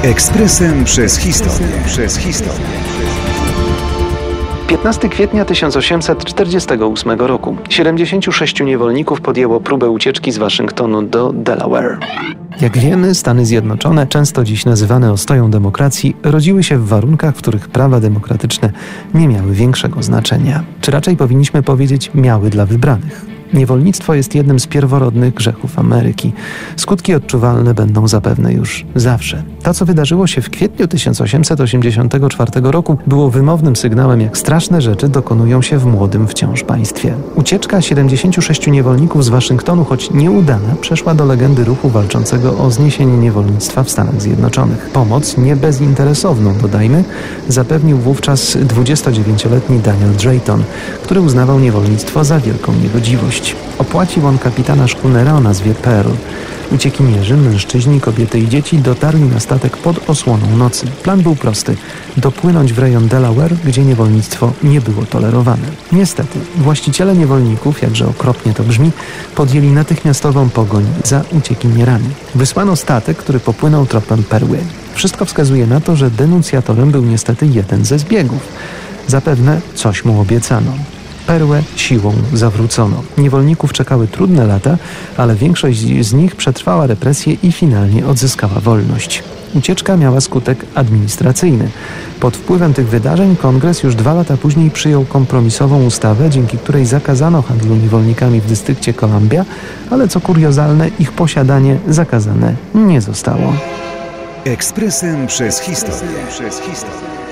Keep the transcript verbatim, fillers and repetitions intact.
Ekspresem przez historię. Przez historię. piętnastego kwietnia tysiąc osiemset czterdziestego ósmego roku siedemdziesięciu sześciu niewolników podjęło próbę ucieczki z Waszyngtonu do Delaware. Jak wiemy, Stany Zjednoczone, często dziś nazywane ostoją demokracji, rodziły się w warunkach, w których prawa demokratyczne nie miały większego znaczenia. Czy raczej powinniśmy powiedzieć, miały dla wybranych. Niewolnictwo jest jednym z pierworodnych grzechów Ameryki. Skutki odczuwalne będą zapewne już zawsze. To, co wydarzyło się w kwietniu tysiąc osiemset osiemdziesiątego czwartego roku, było wymownym sygnałem, jak straszne rzeczy dokonują się w młodym wciąż państwie. Ucieczka siedemdziesięciu sześciu niewolników z Waszyngtonu, choć nieudana, przeszła do legendy ruchu walczącego o zniesienie niewolnictwa w Stanach Zjednoczonych. Pomoc, nie bezinteresowną, dodajmy, zapewnił wówczas dwudziestodziewięcioletni Daniel Drayton, który uznawał niewolnictwo za wielką niegodziwość. Opłacił on kapitana szkunera o nazwie Pearl. Uciekinierzy, mężczyźni, kobiety i dzieci dotarli na statek pod osłoną nocy. Plan był prosty – dopłynąć w rejon Delaware, gdzie niewolnictwo nie było tolerowane. Niestety, właściciele niewolników, jakże okropnie to brzmi, podjęli natychmiastową pogoń za uciekinierami. Wysłano statek, który popłynął tropem perły. Wszystko wskazuje na to, że denuncjatorem był niestety jeden ze zbiegów. Zapewne coś mu obiecano. Perłę siłą zawrócono. Niewolników czekały trudne lata, ale większość z nich przetrwała represje i finalnie odzyskała wolność. Ucieczka miała skutek administracyjny. Pod wpływem tych wydarzeń Kongres już dwa lata później przyjął kompromisową ustawę, dzięki której zakazano handlu niewolnikami w dystrykcie Columbia, ale co kuriozalne, ich posiadanie zakazane nie zostało. Ekspresem przez historię. Przez historię.